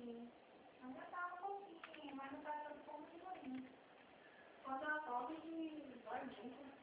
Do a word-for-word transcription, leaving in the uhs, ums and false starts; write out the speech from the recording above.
Ainda tá um pouquinho, mas não tá tanto como de manhã. Quando ela sobe, dói muito.